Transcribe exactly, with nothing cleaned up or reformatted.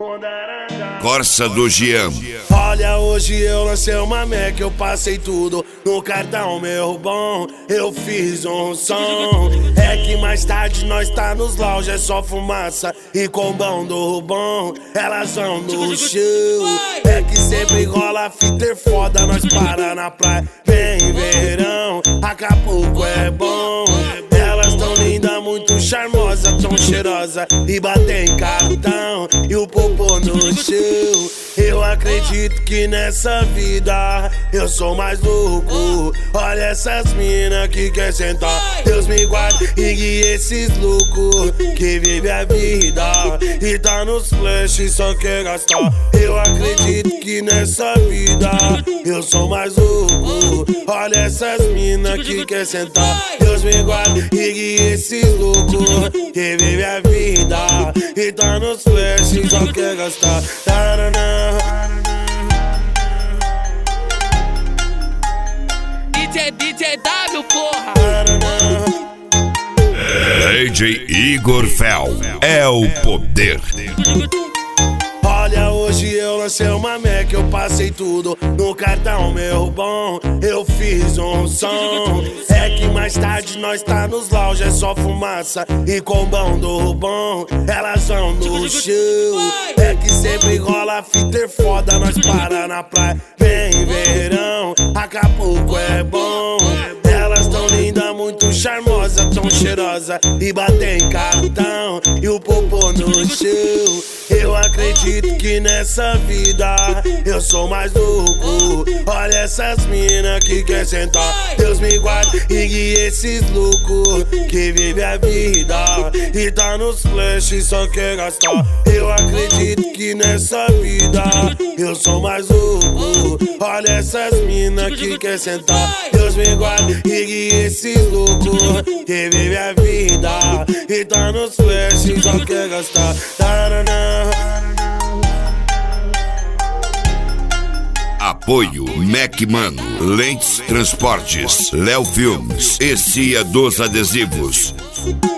Corsa do Jean. Olha, hoje eu lancei uma Mac, eu passei tudo no cartão, meu bom. Eu fiz um som. É que mais tarde nós tá nos lounge, é só fumaça e combão do bom. Elas vão no show. É que sempre rola fita foda, nós para na praia. Vem verão, Acapulco é bom. Elas tão linda, muito charmosa, tão cheirosa e batem cartão e o popô no chão. Eu acredito que nessa vida eu sou mais louco. Olha essas mina que quer sentar. Deus me guarde e guie esses loucos que vive a vida e tá nos flash e só quer gastar. Eu acredito que nessa vida eu sou mais louco. Olha essas mina que quer sentar. Deus me guarde e guie esses loucos que vive a vida e tá nos flash e só quer gastar. D J, D J W, porra! D J Igor Fel é o poder. Olha, hoje eu lancei uma Mac, eu passei tudo no cartão, meu bom. Eu fiz um som. É que mais tarde nós tá nos lounge, é só fumaça e combão do bom. Elas vão no show. É que sempre rola fita foda, nós para na praia. Vem verão, Acapulco é bom. Elas tão linda, muito charmosa, tão cheirosa e batem cartão e o popô no chão. Eu acredito que nessa vida eu sou mais louco. Olha essas mina que quer sentar. Deus me guarde e guie esses loucos que vive a vida e tá nos flash e só quer gastar. Eu acredito que nessa vida eu sou mais louco. Olha essas mina que quer sentar. Deus me guarde e guie esses loucos que vive a vida e tá nos flash e só quer gastar. Apoio Mac Mano, Lentes Transportes, Léo Filmes e Cia dos Adesivos.